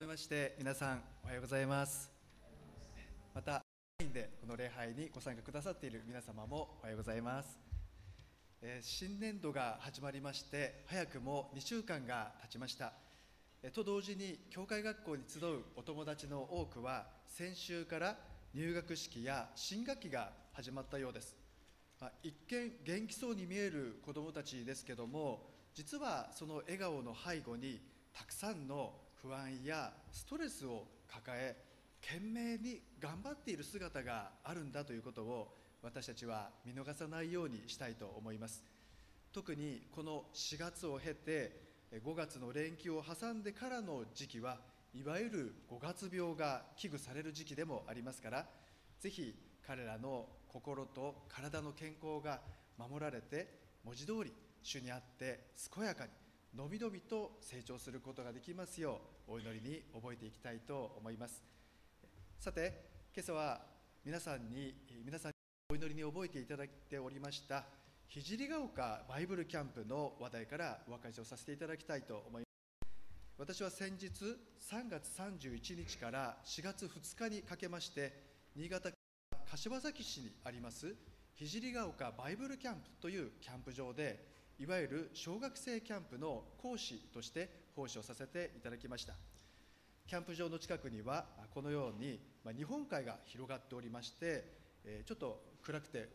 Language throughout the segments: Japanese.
まして皆さんおはようございます。またオンラインでこの礼拝にご参加くださっている皆様もおはようございます。新年度が始まりまして早くも2週間が経ちました。と同時に教会学校に集うお友達の多くは先週から入学式や新学期が始まったようです。一見元気そうに見える子どもたちですけども、実はその笑顔の背後にたくさんの不安やストレスを抱え、懸命に頑張っている姿があるんだということを私たちは見逃さないようにしたいと思います。特にこの4月を経て5月の連休を挟んでからの時期はいわゆる5月病が危惧される時期でもありますから、ぜひ彼らの心と体の健康が守られて、文字通り主にあって健やかにのびのびと成長することができますようお祈りに覚えていきたいと思います。さて、今朝は皆さんにお祈りに覚えていただいておりました聖ヶ丘バイブルキャンプの話題からお別れをさせていただきたいと思います。私は先日3月31日から4月2日にかけまして、新潟県柏崎市にあります聖ヶ丘バイブルキャンプというキャンプ場で、いわゆる小学生キャンプの講師として奉仕をさせていただきました。キャンプ場の近くにはこのように日本海が広がっておりまして、ちょっと暗くて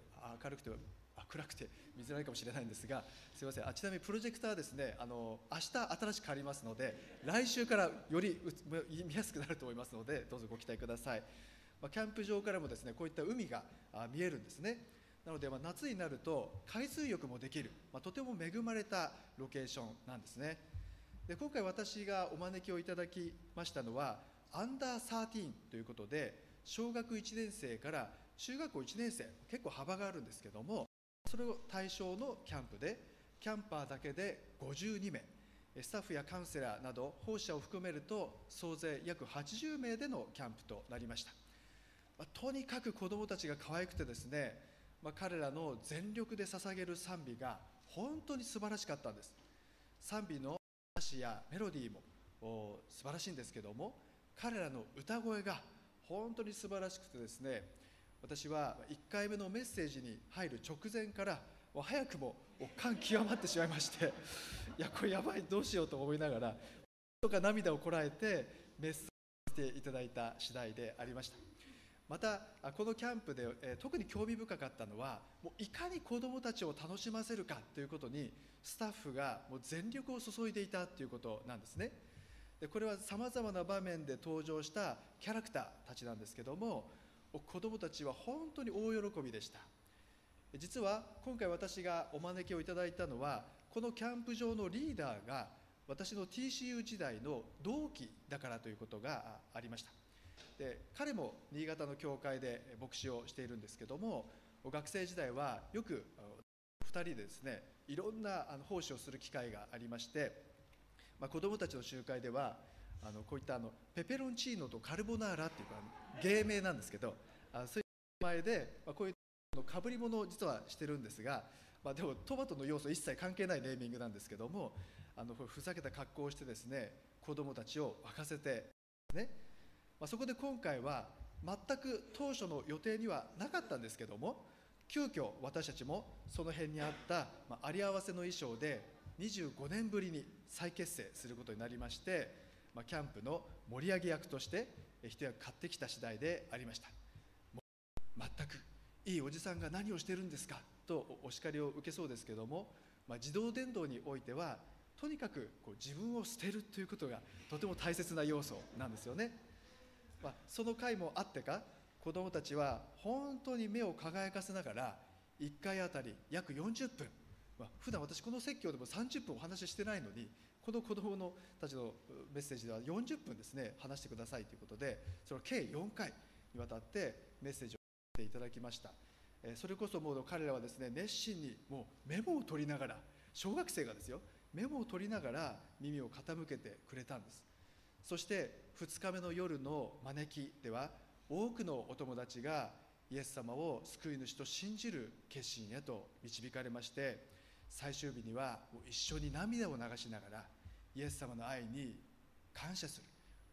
見づらいかもしれないんですが、すいません。ちなみにプロジェクターですね、明日新しく変わりますので、来週からより見やすくなると思いますので、どうぞご期待ください。キャンプ場からもですね、こういった海が見えるんですね。なので夏になると海水浴もできる、とても恵まれたロケーションなんですね。で、今回私がお招きをいただきましたのはアンダー13ということで、小学1年生から中学校1年生、結構幅があるんですけども、それを対象のキャンプで、キャンパーだけで52名、スタッフやカウンセラーなど奉仕者を含めると総勢約80名でのキャンプとなりました。とにかく子どもたちが可愛くてですね、彼らの全力で捧げる賛美が本当に素晴らしかったんです。賛美の歌詞やメロディーも素晴らしいんですけども、彼らの歌声が本当に素晴らしくてですね、私は1回目のメッセージに入る直前から早くも感極まってしまいまして、いや、これやばい、どうしようと思いながらとか涙をこらえてメッセージしていただいた次第でありました。またこのキャンプで、特に興味深かったのは、もういかに子どもたちを楽しませるかということにスタッフがもう全力を注いでいたということなんですね。で、これはさまざまな場面で登場したキャラクターたちなんですけども、子どもたちは本当に大喜びでした。実は今回私がお招きをいただいたのは、このキャンプ場のリーダーが私の TCU 時代の同期だからということがありました。で、彼も新潟の教会で牧師をしているんですけども、学生時代はよく2人でですね、いろんな奉仕をする機会がありまして、子どもたちの集会ではこういったペペロンチーノとカルボナーラっていうか芸名なんですけど、そういう名前で、こういうかぶり物を実はしてるんですが、でもトマトの要素一切関係ないネーミングなんですけども、ふざけた格好をしてですね、子どもたちを沸かせてね、そこで今回は全く当初の予定にはなかったんですけども、急遽私たちもその辺にあったあり合わせの衣装で25年ぶりに再結成することになりまして、キャンプの盛り上げ役として一役買ってきた次第でありました。全くいいおじさんが何をしてるんですかとお叱りを受けそうですけども、児童伝道においてはとにかく自分を捨てるということがとても大切な要素なんですよね。その回もあってか、子どもたちは本当に目を輝かせながら1回あたり約40分、普段私この説教でも30分お話ししてないのに、この子どもたちのメッセージでは40分ですね、話してくださいということで、それを計4回にわたってメッセージをしていただきました。それこそもう彼らはですね、熱心にもうメモを取りながら、小学生がですよ、メモを取りながら耳を傾けてくれたんです。そして2日目の夜の招きでは、多くのお友達がイエス様を救い主と信じる決心へと導かれまして、最終日には一緒に涙を流しながらイエス様の愛に感謝する、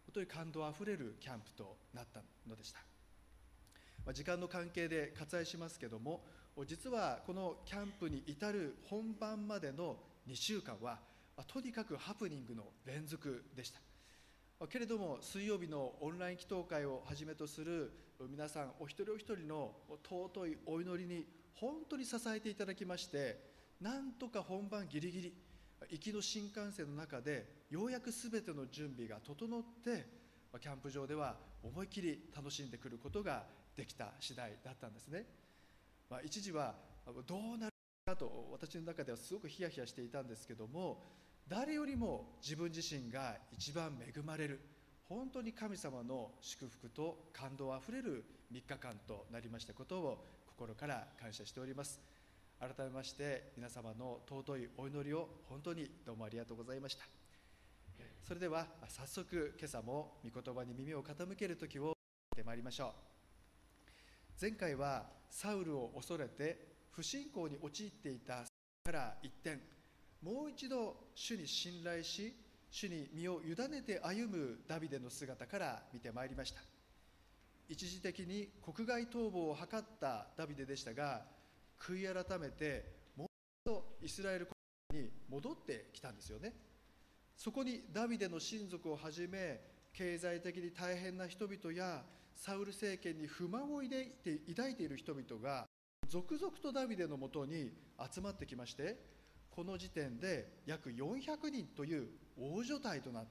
本当に感動あふれるキャンプとなったのでした。時間の関係で割愛しますけども、実はこのキャンプに至る本番までの2週間はとにかくハプニングの連続でした。けれども水曜日のオンライン祈祷会をはじめとする皆さんお一人お一人の尊いお祈りに本当に支えていただきまして、なんとか本番ギリギリ、行きの新幹線の中でようやく全ての準備が整って、キャンプ場では思い切り楽しんでくることができた次第だったんですね。一時はどうなるかと私の中ではすごくヒヤヒヤしていたんですけども、誰よりも自分自身が一番恵まれる、本当に神様の祝福と感動あふれる3日間となりましたことを心から感謝しております。改めまして皆様の尊いお祈りを本当にどうもありがとうございました。それでは早速今朝も御言葉に耳を傾ける時をしてまいりましょう。前回はサウルを恐れて不信仰に陥っていたから一転、もう一度主に信頼し、主に身を委ねて歩むダビデの姿から見てまいりました。一時的に国外逃亡を図ったダビデでしたが、悔い改めてもう一度イスラエル国に戻ってきたんですよね。そこにダビデの親族をはじめ、経済的に大変な人々やサウル政権に不満を抱いている人々が続々とダビデのもとに集まってきまして、この時点で約400人という大所帯となって、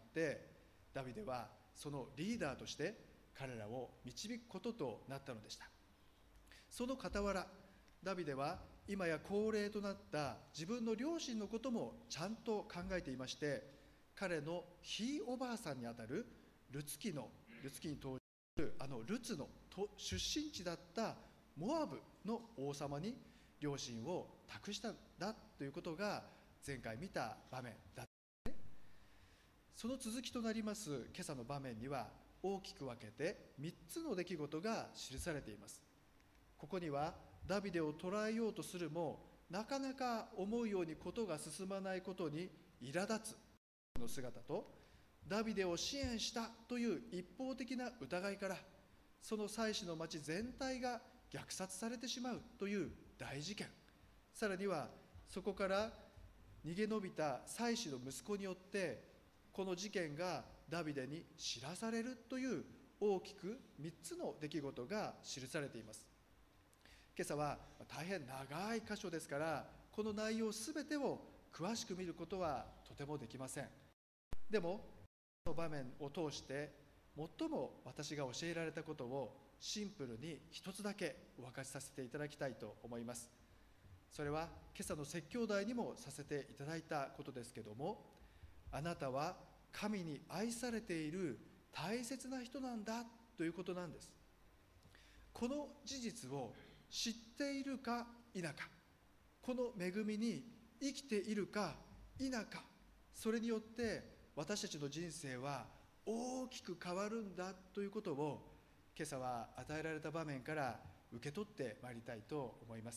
ダビデはそのリーダーとして彼らを導くこととなったのでした。その傍ら、ダビデは今や高齢となった自分の両親のこともちゃんと考えていまして、彼のひいおばあさんにあたるルツ記に登場するルツの出身地だったモアブの王様に両親を託したんだということが前回見た場面だった、ね、その続きとなります今朝の場面には大きく分けて3つの出来事が記されています。ここにはダビデを捕らえようとするもなかなか思うようにことが進まないことに苛立つの姿と、ダビデを支援したという一方的な疑いからその祭司の町全体が虐殺されてしまうという大事件、さらにはそこから逃げ延びた祭司の息子によってこの事件がダビデに知らされるという大きく3つの出来事が記されています。今朝は大変長い箇所ですから、この内容すべてを詳しく見ることはとてもできません。でもこの場面を通して最も私が教えられたことをシンプルに一つだけお分かちさせていただきたいと思います。それは今朝の説教題にもさせていただいたことですけども、あなたは神に愛されている大切な人なんだということなんです。この事実を知っているか否か、この恵みに生きているか否か、それによって私たちの人生は大きく変わるんだということを今朝は与えられた場面から受け取ってまいりたいと思います。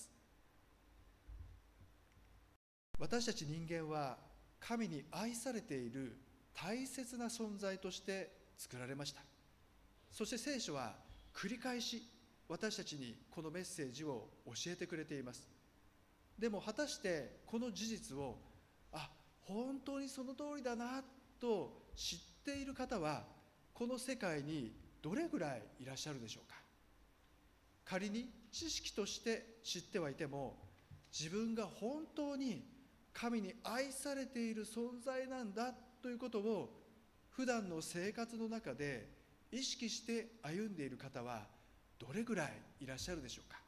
私たち人間は神に愛されている大切な存在として作られました。そして聖書は繰り返し私たちにこのメッセージを教えてくれています。でも果たしてこの事実を本当にその通りだなと知っている方はこの世界にどれぐらいいらっしゃるでしょうか。仮に知識として知ってはいても、自分が本当に神に愛されている存在なんだということを普段の生活の中で意識して歩んでいる方はどれぐらいいらっしゃるでしょうか。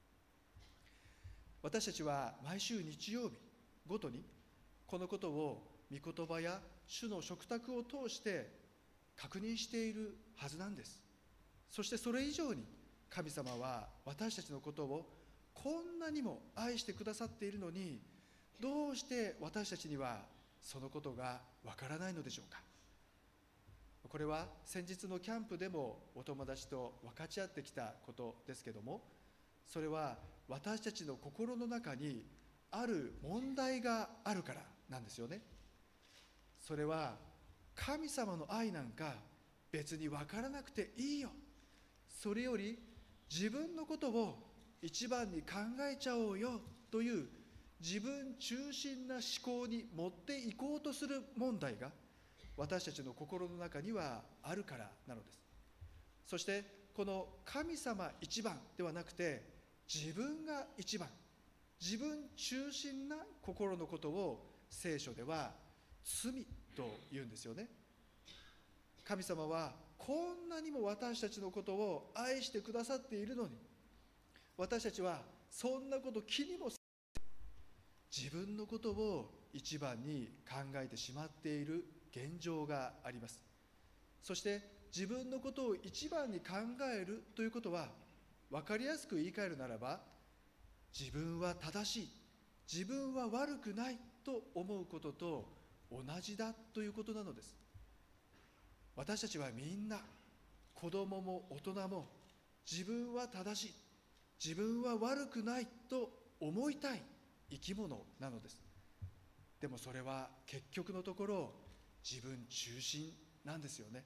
私たちは毎週日曜日ごとにこのことを御言葉や主の食卓を通して確認しているはずなんです。そしてそれ以上に神様は私たちのことをこんなにも愛してくださっているのに、どうして私たちにはそのことがわからないのでしょうか。これは先日のキャンプでもお友達と分かち合ってきたことですけども、それは私たちの心の中にある問題があるからなんですよね。それは神様の愛なんか別に分からなくていいよ、それより自分のことを一番に考えちゃおうよという自分中心な思考に持っていこうとする問題が私たちの心の中にはあるからなのです。そしてこの神様一番ではなくて、自分が一番、自分中心な心のことを聖書では罪と言うんですよね。神様はこんなにも私たちのことを愛してくださっているのに、私たちはそんなこと気にもせず、自分のことを一番に考えてしまっている現状があります。そして自分のことを一番に考えるということは、分かりやすく言い換えるならば、自分は正しい、自分は悪くないと思うことと同じだということなのです。私たちはみんな、子供も大人も、自分は正しい、自分は悪くないと思いたい生き物なのです。でもそれは結局のところ自分中心なんですよね。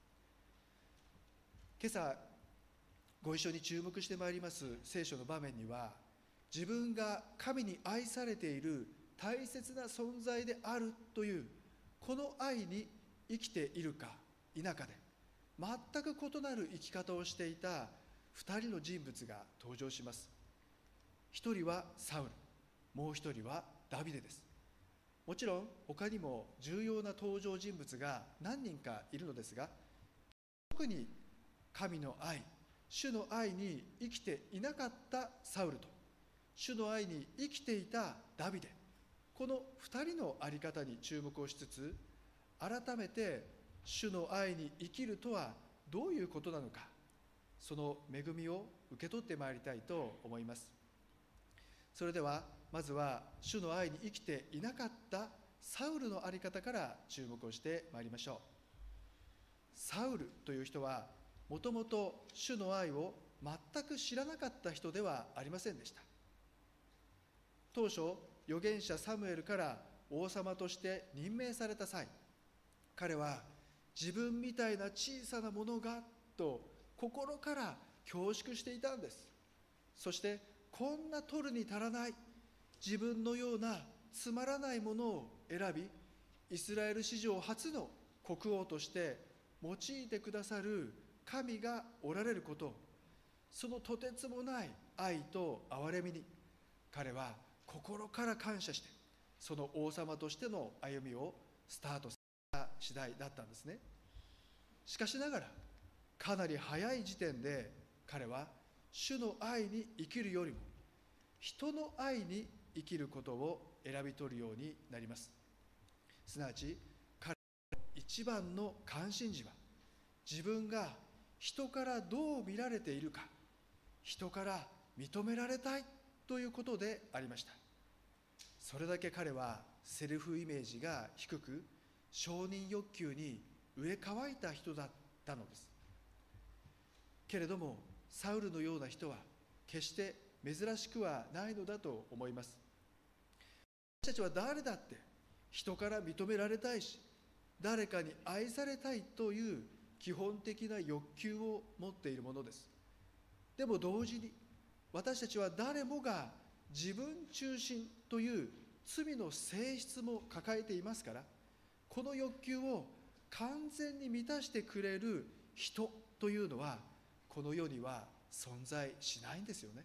今朝ご一緒に注目してまいります聖書の場面には、自分が神に愛されている大切な存在であるというこの愛に生きているか否かで全く異なる生き方をしていた2人の人物が登場します。一人はサウル、もう一人はダビデです。もちろん他にも重要な登場人物が何人かいるのですが、特に神の愛、主の愛に生きていなかったサウルと、主の愛に生きていたダビデ、この2人の在り方に注目をしつつ、改めて主の愛に生きるとはどういうことなのか、その恵みを受け取ってまいりたいと思います。それではまずは主の愛に生きていなかったサウルの在り方から注目をしてまいりましょう。サウルという人はもともと主の愛を全く知らなかった人ではありませんでした。当初預言者サムエルから王様として任命された際、彼は自分みたいな小さなものがと心から恐縮していたんです。そしてこんな取るに足らない自分のようなつまらないものを選び、イスラエル史上初の国王として用いてくださる神がおられること、そのとてつもない愛と憐れみに彼は心から感謝して、その王様としての歩みをスタートさせた次第だったんですね。しかしながらかなり早い時点で彼は主の愛に生きるよりも人の愛に生きることを選び取るようになります。すなわち彼の一番の関心事は、自分が人からどう見られているか、人から認められたいということでありました。それだけ彼はセルフイメージが低く、承認欲求に飢え渇いた人だったのです。けれどもサウルのような人は決して珍しくはないのだと思います。私たちは誰だって人から認められたいし、誰かに愛されたいという基本的な欲求を持っているものです。でも同時に私たちは誰もが自分中心という罪の性質も抱えていますから、この欲求を完全に満たしてくれる人というのはこの世には存在しないんですよね。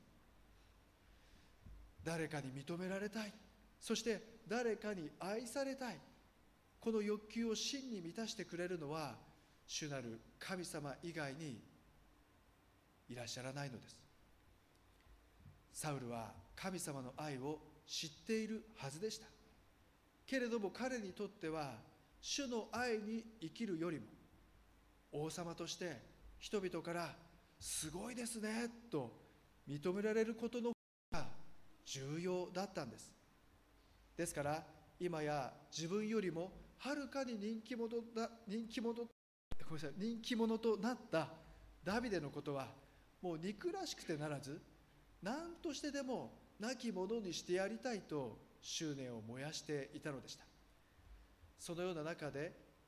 誰かに認められたい、そして誰かに愛されたい、この欲求を真に満たしてくれるのは主なる神様以外にいらっしゃらないのです。サウルは神様の愛を知っているはずでした。けれども彼にとっては主の愛に生きるよりも、王様として人々からすごいですねと認められることの方が重要だったんです。ですから今や自分よりもはるかに人気者となったダビデのことはもう憎らしくてならず、何としてでも亡き者にしてやりたいと執念を燃やしていたのでした。そのような中で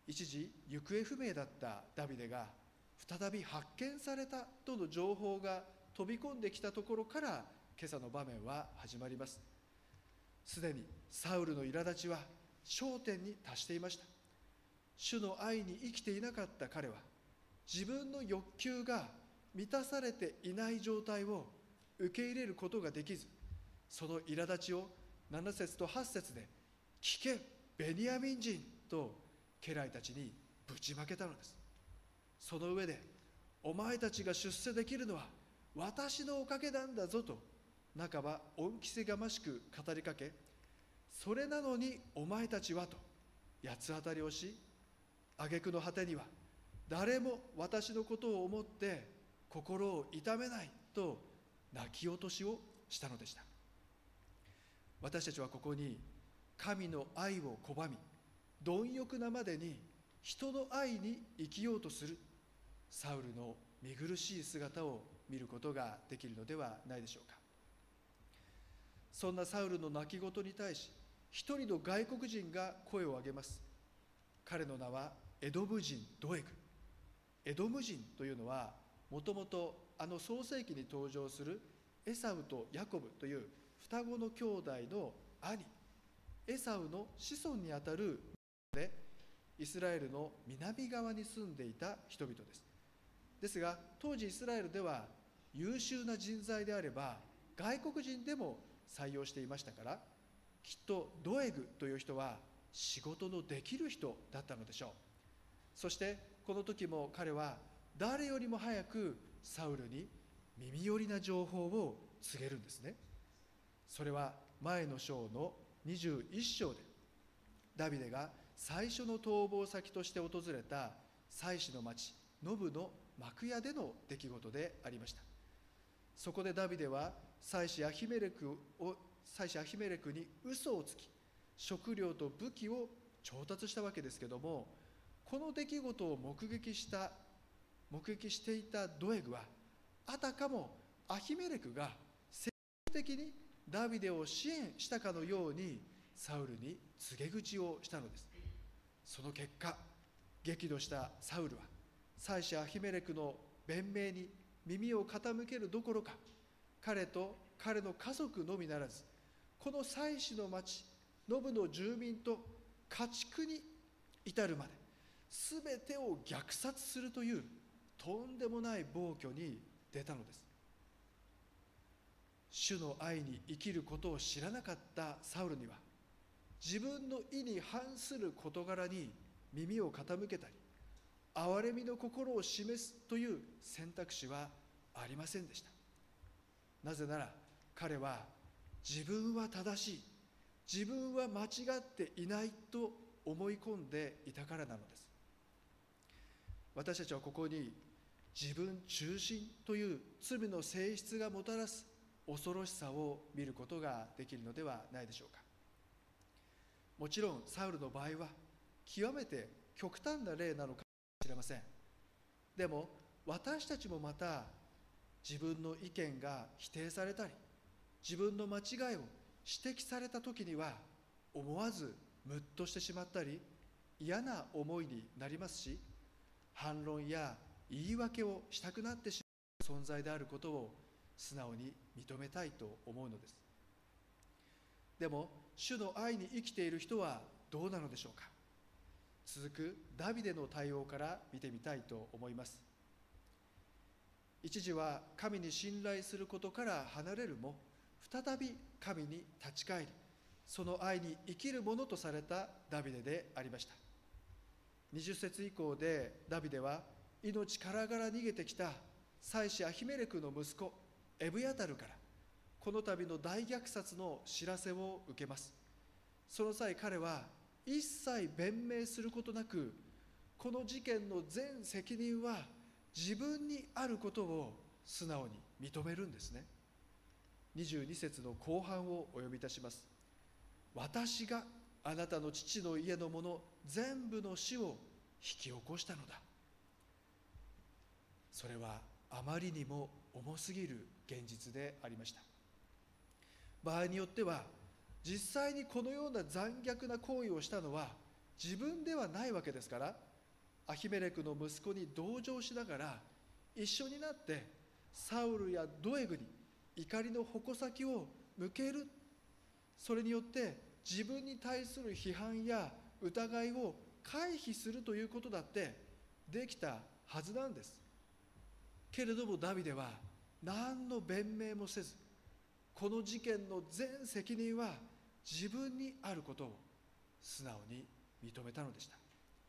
一時行方不明だったダビデが再び発見されたとの情報が飛び込んできたところから、今朝の場面は始まります。すでにサウルの苛立ちは頂点に達していました。主の愛に生きていなかった彼は、自分の欲求が満たされていない状態を受け入れることができず、その苛立ちを7節と8節で、聞けベニヤミン人と家来たちにぶちまけたのです。その上で、お前たちが出世できるのは私のおかげなんだぞと、半ば恩着せがましく語りかけ、それなのにお前たちはと八つ当たりをし、挙句の果てには、誰も私のことを思って心を痛めないと泣き落としをしたのでした。私たちはここに、神の愛を拒み、貪欲なまでに人の愛に生きようとするサウルの見苦しい姿を見ることができるのではないでしょうか。そんなサウルの泣き言に対し、一人の外国人が声を上げます。彼の名はエドム人ドエグ。エドム人というのは、もともと創世記に登場するエサウとヤコブという双子の兄弟の兄、エサウの子孫にあたるで、イスラエルの南側に住んでいた人々です。ですが、当時イスラエルでは優秀な人材であれば外国人でも採用していましたから、きっとドエグという人は仕事のできる人だったのでしょう。そしてこの時も彼は誰よりも早くサウルに耳寄りな情報を告げるんですね。それは前の章の21章で、ダビデが最初の逃亡先として訪れた祭司の町ノブの幕屋での出来事でありました。そこでダビデは祭司アヒメレクに嘘をつき、食料と武器を調達したわけですけども、この出来事を目撃していたドエグは、あたかもアヒメレクが積極的にダビデを支援したかのようにサウルに告げ口をしたのです。その結果、激怒したサウルは祭司アヒメレクの弁明に耳を傾けるどころか、彼と彼の家族のみならず、この祭司の町ノブの住民と家畜に至るまで全てを虐殺するというとんでもない暴挙に出たのです。主の愛に生きることを知らなかったサウルには、自分の意に反する事柄に耳を傾けたり、憐れみの心を示すという選択肢はありませんでした。なぜなら彼は自分は正しい、自分は間違っていないと思い込んでいたからなのです。私たちはここに自分中心という罪の性質がもたらす恐ろしさを見ることができるのではないでしょうか。もちろんサウルの場合は極めて極端な例なのかもしれません。でも私たちもまた自分の意見が否定されたり、自分の間違いを指摘された時には思わずムッとしてしまったり、嫌な思いになりますし、反論や言い訳をしたくなってしまう存在であることを素直に認めたいと思うのです。でも主の愛に生きている人はどうなのでしょうか。続くダビデの対応から見てみたいと思います。一時は神に信頼することから離れるも、再び神に立ち返り、その愛に生きるものとされたダビデでありました。20節以降でダビデは命からがら逃げてきた祭司アヒメレクの息子エブヤタルからこの度の大虐殺の知らせを受けます。その際彼は一切弁明することなく、この事件の全責任は自分にあることを素直に認めるんですね。22節の後半をお読みいたします。私があなたの父の家の者全部の死を引き起こしたのだ。それはあまりにも重すぎる現実でありました。場合によっては実際にこのような残虐な行為をしたのは自分ではないわけですから、アヒメレクの息子に同情しながら一緒になってサウルやドエグに怒りの矛先を向ける。それによって自分に対する批判や疑いを回避するということだってできたはずなんです。けれどもダビデは何の弁明もせず、この事件の全責任は自分にあることを素直に認めたのでした。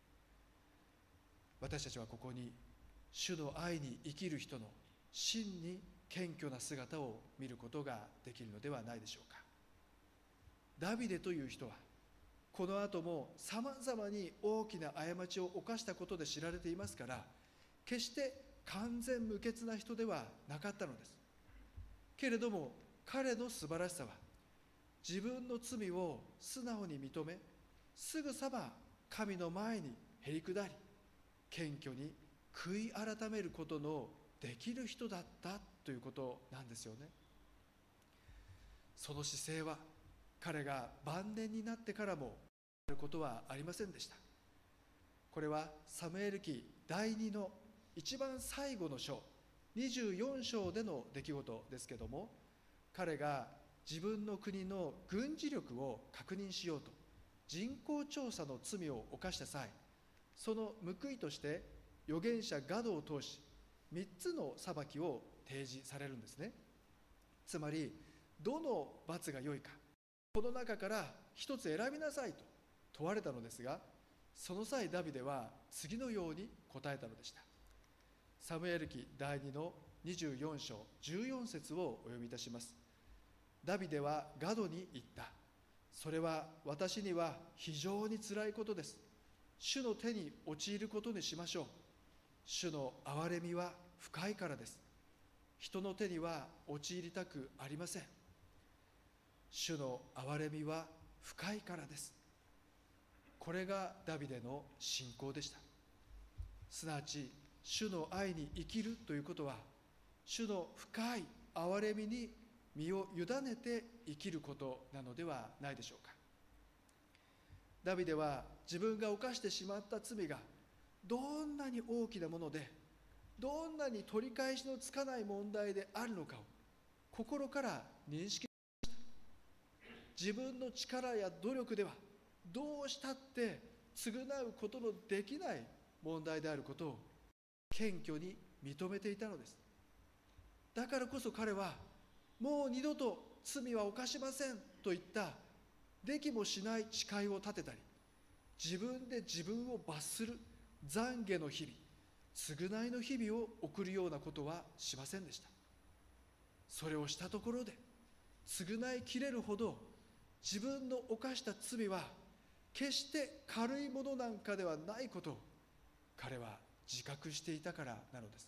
私たちはここに主の愛に生きる人の真に謙虚な姿を見ることができるのではないでしょうか。ダビデという人はこの後もさまざまに大きな過ちを犯したことで知られていますから、決して完全無欠な人ではなかったのです。けれども彼の素晴らしさは、自分の罪を素直に認め、すぐさま神の前にへり下り、謙虚に悔い改めることのできる人だったということなんですよね。その姿勢は彼が晩年になってからもあることはありませんでした。これはサムエル記第2の一番最後の章、24章での出来事ですけども、彼が自分の国の軍事力を確認しようと人口調査の罪を犯した際、その報いとして預言者ガドを通し3つの裁きを提示されるんですね。つまりどの罰が良いか、この中から一つ選びなさいと問われたのですが、その際ダビデは次のように答えたのでした。サムエル記第2の24章14節をお読みいたします。ダビデはガドに言った。それは私には非常につらいことです。主の手に陥ることにしましょう。主の憐れみは深いからです。人の手には陥りたくありません。主の憐れみは深いからです。これがダビデの信仰でした。すなわち主の愛に生きるということは、主の深い憐れみに身を委ねて生きることなのではないでしょうか。ダビデは自分が犯してしまった罪がどんなに大きなもので、どんなに取り返しのつかない問題であるのかを心から認識しました。自分の力や努力ではどうしたって償うことのできない問題であることを謙虚に認めていたのです。だからこそ彼はもう二度と罪は犯しませんといったできもしない誓いを立てたり、自分で自分を罰する懺悔の日々、償いの日々を送るようなことはしませんでした。それをしたところで償いきれるほど自分の犯した罪は決して軽いものなんかではないことを彼は自覚していたからなのです。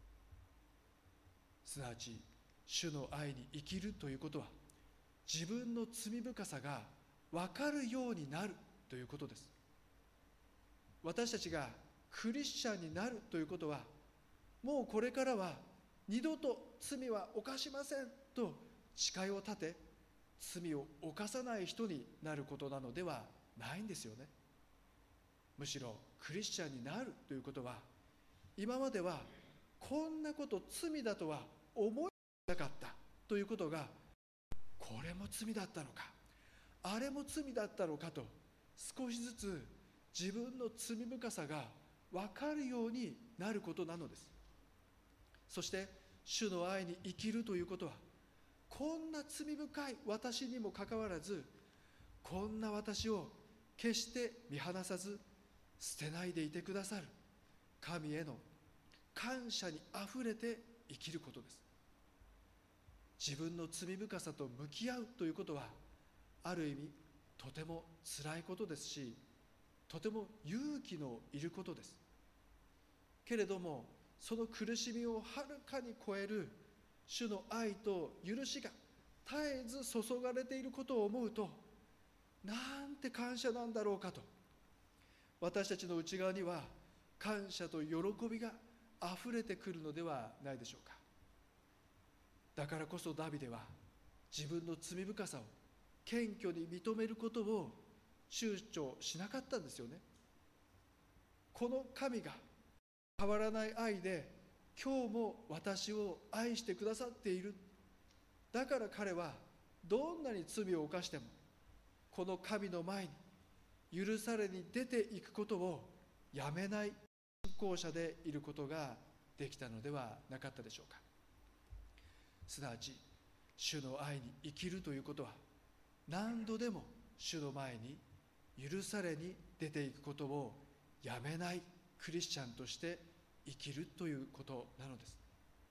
すなわち主の愛に生きるということは、自分の罪深さが分かるようになるということです。私たちがクリスチャンになるということは、もうこれからは二度と罪は犯しませんと誓いを立て、罪を犯さない人になることなのではないんですよね。むしろクリスチャンになるということは、今まではこんなこと罪だとは思えなかったということが、これも罪だったのか、あれも罪だったのかと少しずつ自分の罪深さが分かるようになることなのです。そして主の愛に生きるということは、こんな罪深い私にもかかわらず、こんな私を決して見放さず捨てないでいてくださる神への感謝にあふれて生きることです。自分の罪深さと向き合うということは、ある意味とても辛いことですし、とても勇気のいることです。けれどもその苦しみをはるかに超える主の愛と許しが絶えず注がれていることを思うと、なんて感謝なんだろうかと、私たちの内側には感謝と喜びがあふれてくるのではないでしょうか。だからこそダビデは自分の罪深さを謙虚に認めることを躊躇しなかったんですよね。この神が変わらない愛で今日も私を愛してくださっている。だから彼はどんなに罪を犯してもこの神の前に許されに出ていくことをやめない信仰者でいることができたのではなかったでしょうか。すなわち主の愛に生きるということは、何度でも主の前に許されに出ていくことをやめないクリスチャンとして生きるということなのです。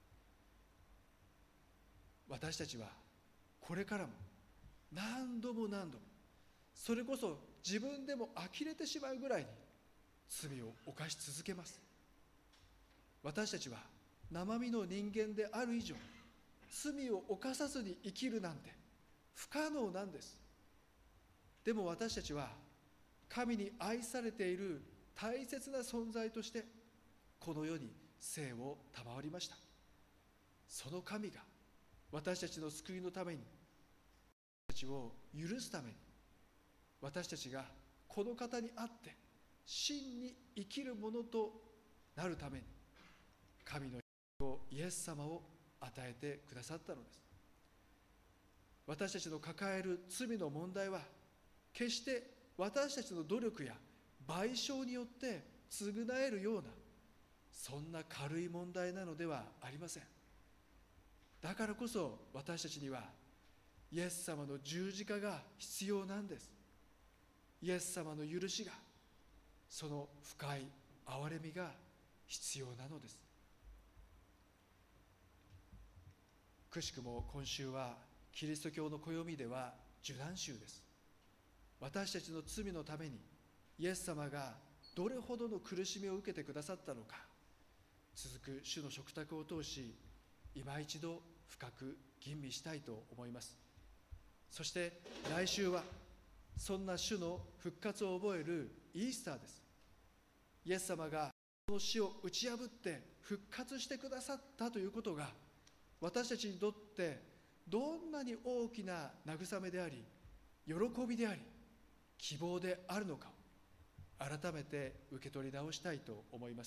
私たちはこれからも何度も何度も、それこそ自分でも呆れてしまうぐらいに罪を犯し続けます。私たちは生身の人間である以上、罪を犯さずに生きるなんて不可能なんです。でも私たちは神に愛されている大切な存在としてこの世に生を賜りました。その神が私たちの救いのために、私たちを許すために、私たちがこの方にあって真に生きるものとなるために、神の子イエス様を与えてくださったのです。私たちの抱える罪の問題は、決して私たちの努力や賠償によって償えるような、そんな軽い問題なのではありません。だからこそ私たちにはイエス様の十字架が必要なんです。イエス様の許しが、その深い憐れみが必要なのです。くしくも今週はキリスト教の暦では受難週です。私たちの罪のためにイエス様がどれほどの苦しみを受けてくださったのか、続く主の食卓を通し今一度深く吟味したいと思います。そして来週はそんな主の復活を覚えるイースターです。イエス様がその死を打ち破って復活してくださったということが、私たちにとってどんなに大きな慰めであり、喜びであり、希望であるのかを改めて受け取り直したいと思います。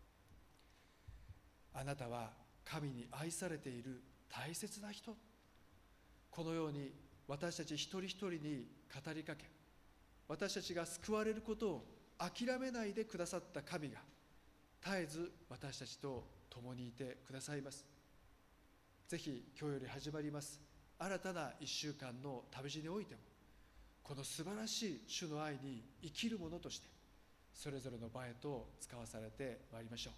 あなたは神に愛されている大切な人。このように私たち一人一人に語りかけ、私たちが救われることを諦めないでくださった神が絶えず私たちと共にいてくださいます。ぜひ今日より始まります新たな1週間の旅路においても、この素晴らしい主の愛に生きるものとして、それぞれの場へと使わされてまいりましょう。